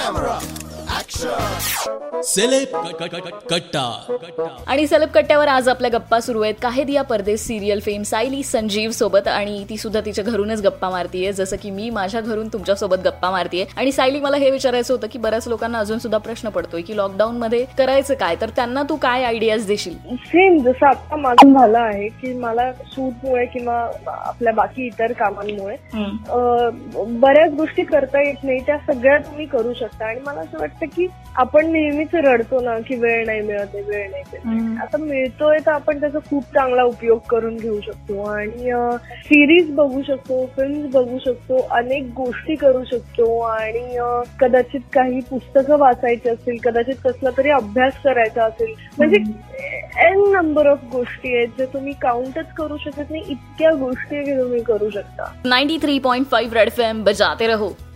Celeb कट्टा. आणि celeb कट्ट्यावर आज आपल्या गप्पा सुरू आहेत काहे दिया परदेस सिरियल फेम सायली संजीव सोबत. आणि ती सुद्धा तिच्या घरूनच गप्पा मारतीये, जसं की मी माझ्या घरून तुमच्यासोबत गप्पा मारतीये. आणि सायली, मला हे विचारायचं होतं की बऱ्याच लोकांना अजून सुद्धा प्रश्न पडतोय की लॉकडाऊन मध्ये करायचं काय, तर त्यांना तू काय आयडियाज देशील? सेम जसं आता माझं झालं आहे की मला सूटमुळे किंवा आपल्या बाकी इतर कामांमुळे बऱ्याच गोष्टी करता येत नाही, त्या सगळ्या तुम्ही करू शकता. आणि मला असं वाटतं की आपण नेहमीच रडतो ना की वेळ नाही मिळत, वेळ नाही मिळत. आता मिळतोय तर आपण त्याचा खूप चांगला उपयोग करून घेऊ शकतो आणि सिरीज बघू शकतो, फिल्म्स बघू शकतो, अनेक गोष्टी करू शकतो. आणि कदाचित काही पुस्तकं वाचायची असतील, कदाचित कसला तरी अभ्यास करायचा असेल, म्हणजे एन नंबर ऑफ गोष्टी आहेत जे तुम्ही काउंटच करू शकत नाही, इतक्या गोष्टी तुम्ही करू शकता. 93.5 रेड एफएम बजाते रहो.